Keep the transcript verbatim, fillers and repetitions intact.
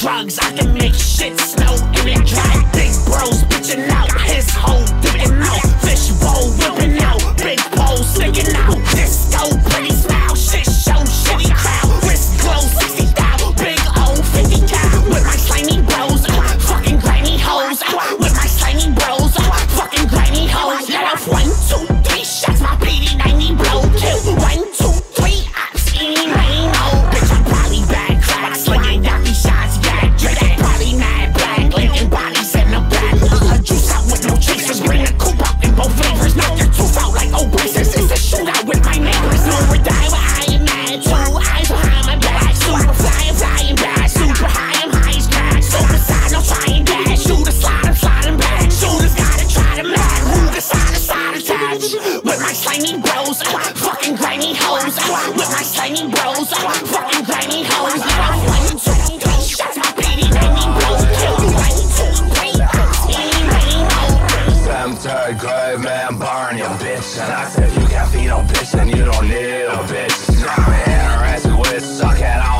drugs, I can make shit snow in it dry. Big bros bitchin' out, his hoe dipping out, fish bowl whipping out, big pole sticking out, disco pretty smile, shit show shitty crowd, wrist glow sixty thou, big old fifty cow, with my slimy bros, fucking grimy hoes, with my slimy bros, fucking grimy hoes. Let off one, two, three shots, my P D ninety blow kill. One, two, three, ops eating rain. Oh, bitch, I'm probably bad crack, slinging Yankee shots, yeah, drinking probably mad black, linking bodies in the back. Uh, juice out with no chasers, bring the coupe out in both flavors. Knock your tooth out like old braces. It's a shootout with my neighbors. No or die, but I am mad. Two eyes behind my back, super fly, I'm flying back, super high, I'm high as crack. Super side, no trying dash. Shoot a slide, I'm sliding back. Shooters gotta try to mad. Move the side to side attach. With my slimy bros, fucking grimy hoes. With my slimy bros, fucking grimy hoes. Let off one, two, three shots, my P D ninety blows kill. One, two, three, eating rain. Cemetery grave, man, burn your bitch. And I said if you can't feed no bitch, then you don't need a bitch. Now I'm interested with sucking on